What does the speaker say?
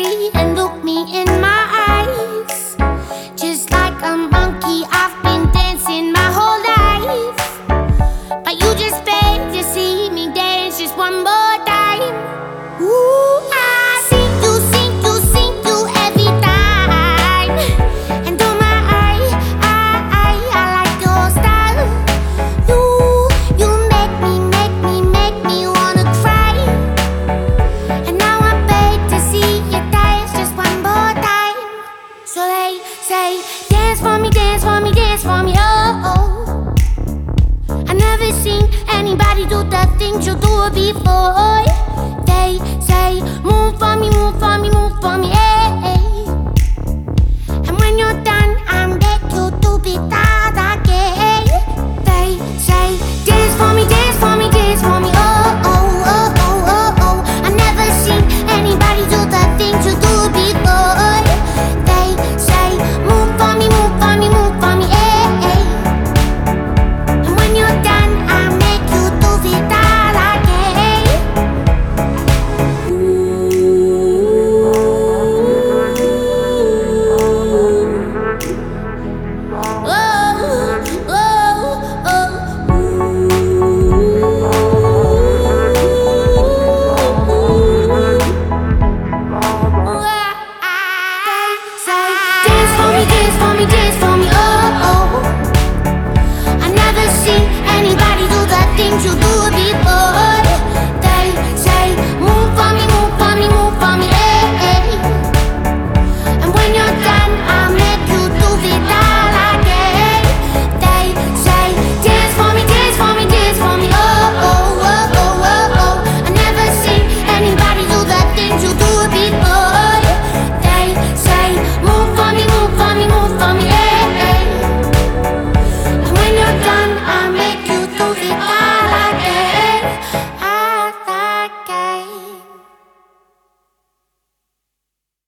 me and look me in my eyes. Just like a monkey, I've been dancing my whole life, but you just begged to see me dance just one more time. Ooh, I see you, see you, see you every time. And oh my, I like your style. You make me wanna cry. And now I beg to see you dance just one more time. So they say, dance for me, dance for me, dance for me, oh. I never seen anybody do the things you do before.